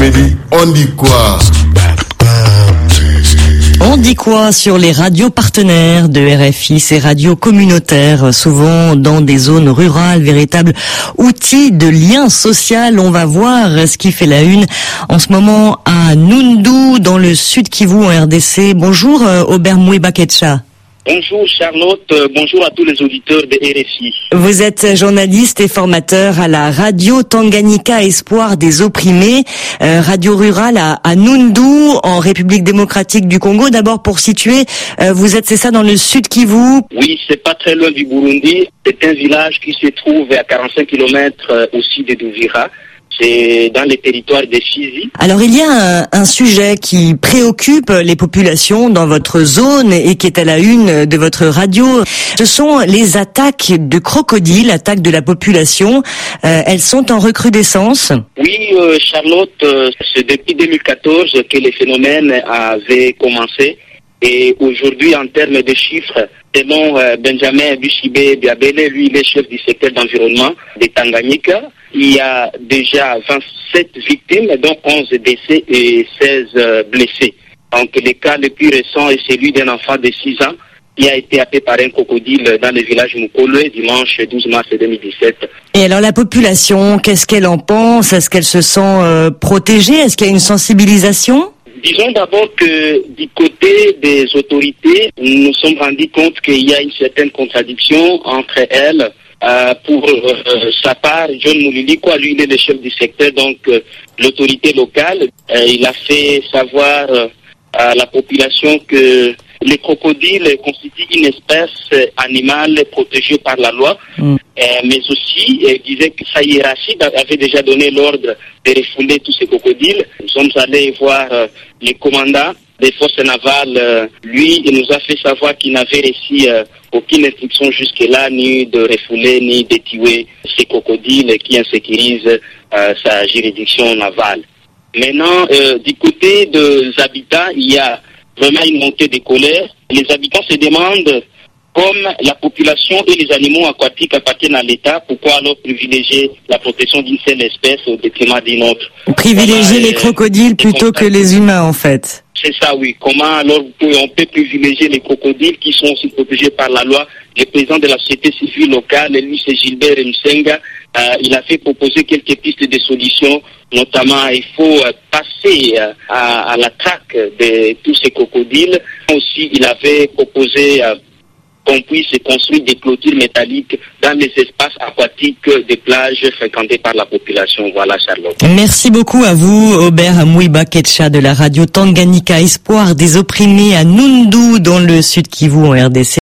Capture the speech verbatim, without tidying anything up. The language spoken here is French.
me dis, on dit quoi? On dit quoi sur les radios partenaires de R F I, ces radios communautaires, souvent dans des zones rurales, véritables outils de lien social. On va voir ce qui fait la une en ce moment à Nundu, dans le sud Kivu, en R D C. Bonjour Aubert Moueba-Ketcha. Bonjour Charlotte, bonjour à tous les auditeurs de R F I. Vous êtes journaliste et formateur à la radio Tanganyika Espoir des opprimés, euh, radio rurale à, à Nundu, en République démocratique du Congo. D'abord pour situer, euh, vous êtes, c'est ça, dans le sud Kivu? Oui, c'est pas très loin du Burundi. C'est un village qui se trouve à quarante-cinq kilomètres au sud de Douvira. C'est dans les territoires de Fizi. Alors il y a un, un sujet qui préoccupe les populations dans votre zone et qui est à la une de votre radio. Ce sont les attaques de crocodiles, attaques de la population. Euh, elles sont en recrudescence. Oui, euh, Charlotte, euh, c'est depuis deux mille quatorze que les phénomènes avaient commencé. Et aujourd'hui, en termes de chiffres, selon euh, Benjamin Bushibé Biabele, lui, il est chef du secteur d'environnement de Tanganyika. Il y a déjà vingt-sept victimes, dont onze décès et seize euh, blessés. Donc le cas le plus récent est celui d'un enfant de six ans qui a été happé par un crocodile dans le village Mukolo dimanche douze mars deux mille dix-sept. Et alors la population, qu'est-ce qu'elle en pense? Est-ce qu'elle se sent euh, protégée? Est-ce qu'il y a une sensibilisation? Disons d'abord que du côté des autorités, nous nous sommes rendus compte qu'il y a une certaine contradiction entre elles. Euh, pour euh, sa part, John Moulili, quoi, lui, il est le chef du secteur, donc euh, l'autorité locale, euh, il a fait savoir euh, à la population que les crocodiles constituent une espèce animale protégée par la loi, mm. euh, mais aussi euh, il disait que sa hiérarchie avait déjà donné l'ordre de refouler tous ces crocodiles. Nous sommes allés voir euh, les commandants des forces navales. Euh, lui, il nous a fait savoir qu'il n'avait reçu euh, aucune instruction jusque-là, ni de refouler, ni de tuer ces crocodiles qui insécurisent euh, sa juridiction navale. Maintenant, euh, du côté des habitants, il y a vraiment une montée de colère. Les habitants se demandent, comme la population et les animaux aquatiques appartiennent à l'État, pourquoi alors privilégier la protection d'une seule espèce au détriment d'une autre? Privilégier les crocodiles plutôt que les humains, en fait. C'est ça, oui. Comment alors on peut privilégier les crocodiles qui sont aussi protégés par la loi? Le président de la société civile locale, lui, c'est Gilbert Msenga. Euh, il a fait proposer quelques pistes de solutions, notamment il faut euh, passer euh, à, à la traque de tous ces crocodiles. Aussi, il avait proposé euh, qu'on puisse construire des clôtures métalliques dans les espaces aquatiques des plages fréquentées par la population. Voilà, Charlotte. Merci beaucoup à vous, Aubert Moueba-Ketcha de la radio Tanganyika Espoir des opprimés à Nundu, dans le sud Kivu, en R D C.